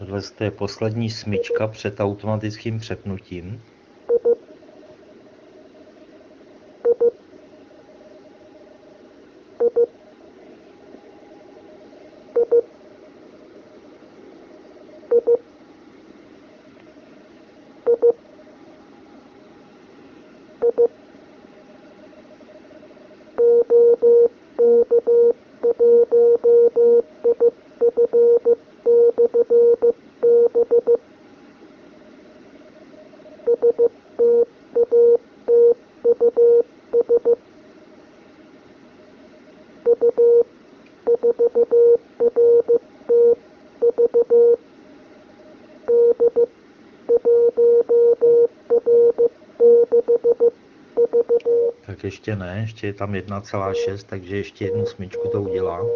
Tohle je poslední smyčka před automatickým přepnutím. Tak ještě ne, ještě je tam 1,6, takže ještě jednu smyčku to udělá.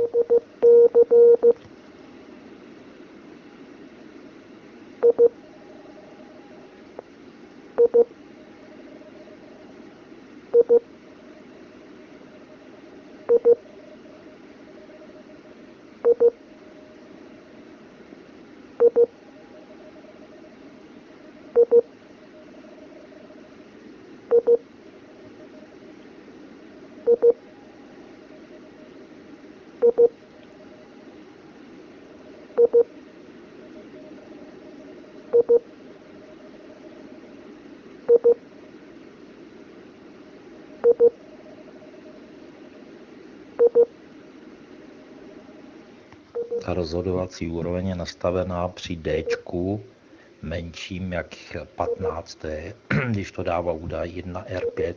Ta rozhodovací úroveň je nastavená při D menším jak 15, to je, když to dává údaj 1R5.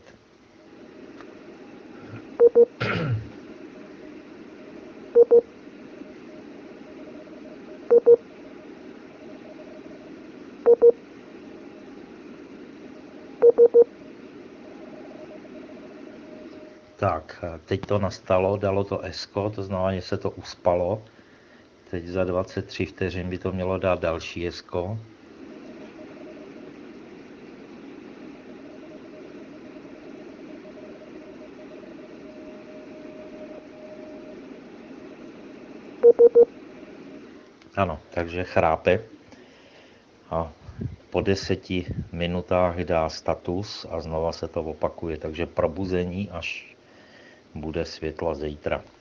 Tak, teď to nastalo, dalo to S-ko, to znamená, že se to uspalo. Teď za 23 vteřin by to mělo dát další S-ko. Ano, takže chrápe. A po 10 minutách dá status a znova se to opakuje. Takže probuzení, až bude světla zítra.